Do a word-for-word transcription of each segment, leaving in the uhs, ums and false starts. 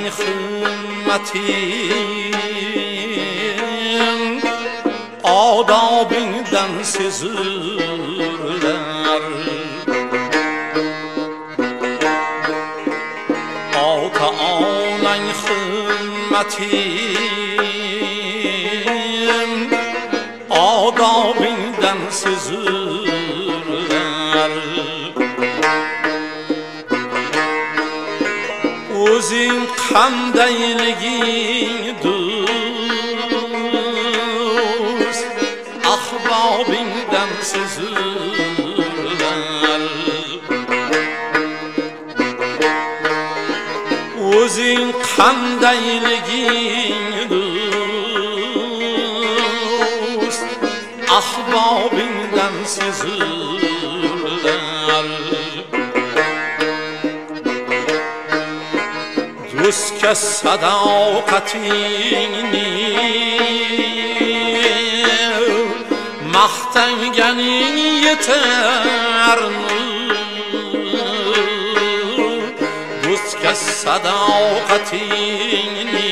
himmetin adabından sezirler. Ata anan himmetin adabından sezirler. O'zing qandayliging do'st ahbobingdan sezilar. O'zing qandayliging do'st ahbobingdan sezilar. Do'stga sadoqatingni maqtanganing yetar. Do'stga sadoqatingni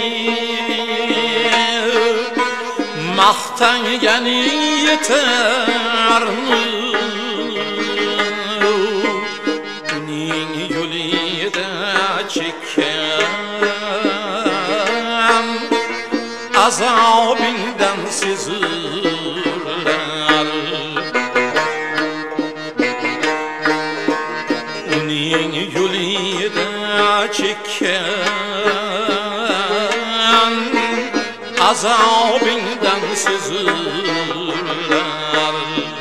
maqtanganing yetar. Uning yo'lida chekkan azobingdan sezilar. Uning yo'lida chekkan azobingdan sezilar.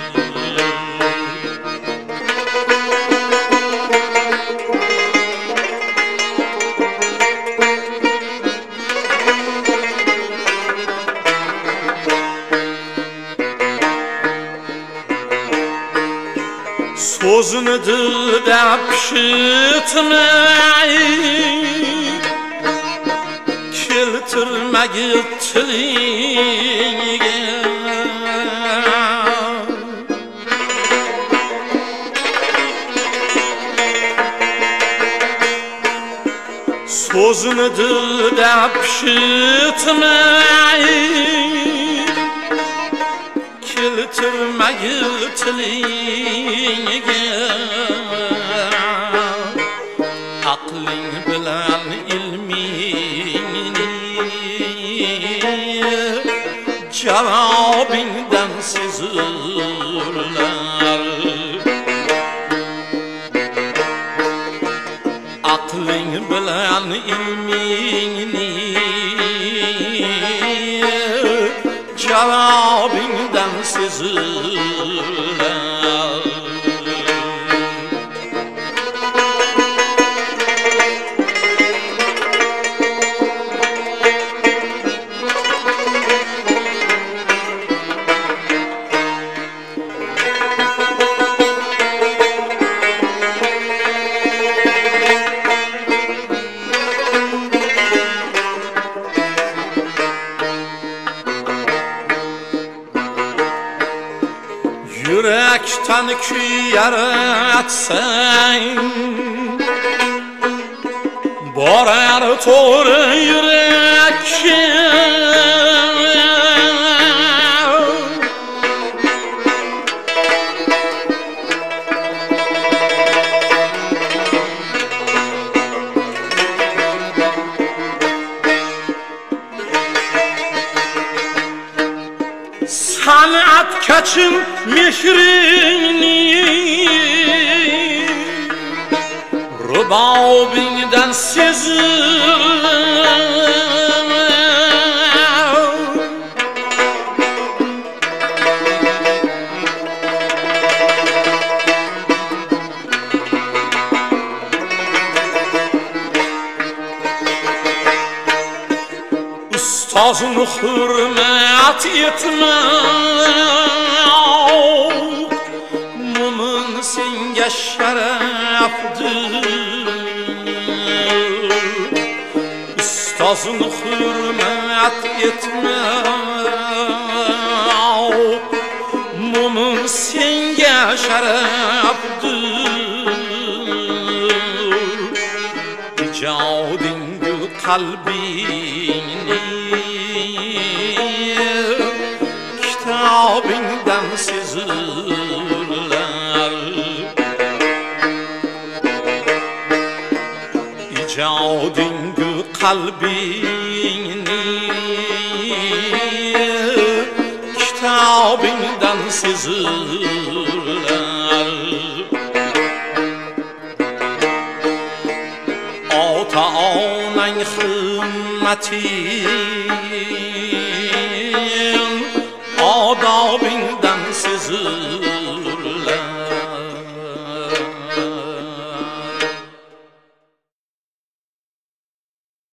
So'zini dilda pishitmay keltirmagi tiliga. So'zini dilda pishitmay keltirmagi tiliga. Aqling bilan ilmingni javobingdan sezirlar. Aqling bilan ilmingni javobingdan sezirlar. Yürekten kuyar atsang borar to'g'ri yurakka. San'atkachim mehringni rubobingdan sezilar. Ustozini hurmat etma, mo'min senga sharafdir. Ustozini hurmat etma, mo'min senga sharafdir. Ijodingni kalbini kitabından sezirler. İcadingü kalbini kitabından sezirler. Ota onan hürmeti